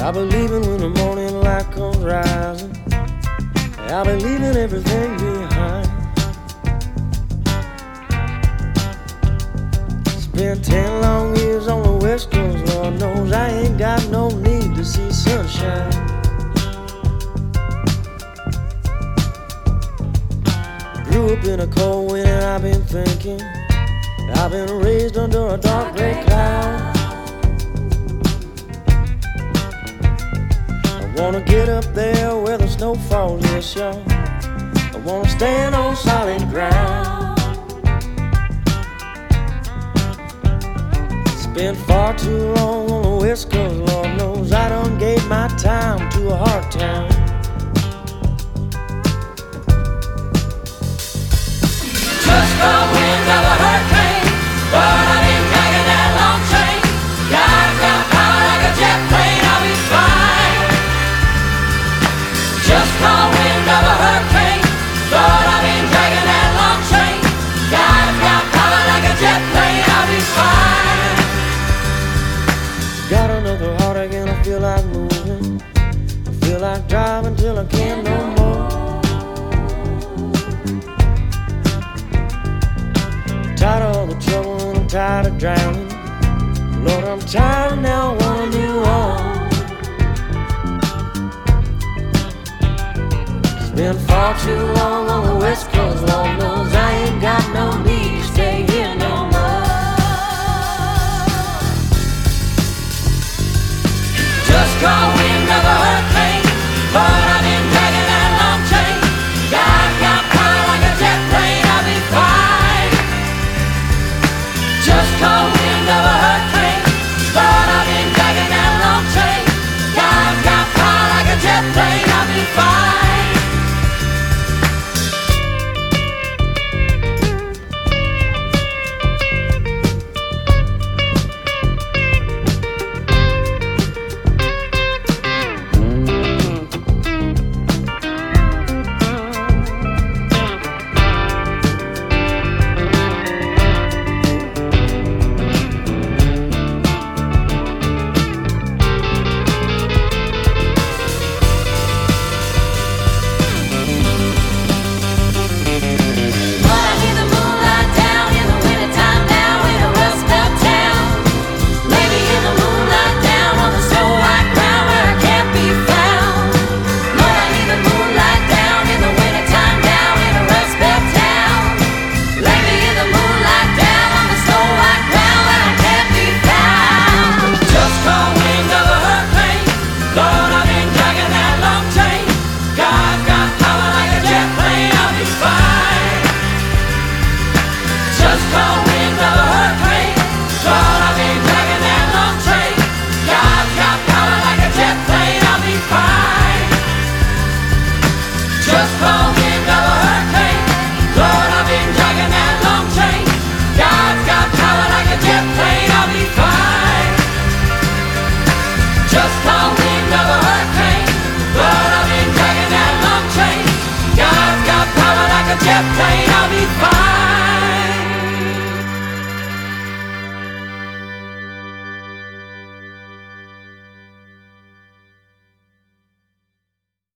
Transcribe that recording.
I'll be leaving when the morning light comes rising. I'll be leaving everything behind. Spent 10 long years on the West Coast. Lord knows I ain't got no need to see sunshine. Grew up in a cold wind and I've been thinking I've been raised under a dark gray cloud. I wanna get up there where the snow falls, yes y'all. I wanna stand on solid ground. Spent far too long on the West Coast. Lord knows I done gave my time to a hard town. Just the wind of a hurricane, but I've been dragging that long chain. God's got power like a jet plane, I'll be fine. Just the wind of a hurricane, but I've been dragging that long chain. God's got power like a jet plane, I'll be fine. Got another heartache and I feel like moving. I feel like driving till I can't no more. Tired of all the trouble and I'm tired of drowning. Lord, I'm tired and now I wanna move on. It's been far too long on the West Coast. Lord knows I ain't got no need to stay here no more. Just the wind of a hurricane, but I've been dragging that long chain. God's got power like a jet plane, I'll be fine. Just the wind of a hurricane, but I've been dragging that long chain. God's got power like a jet plane, I'll be fine. Just the wind of a hurricane, but I've been dragging that long chain. God's got power like a jet plane, I'll be fine.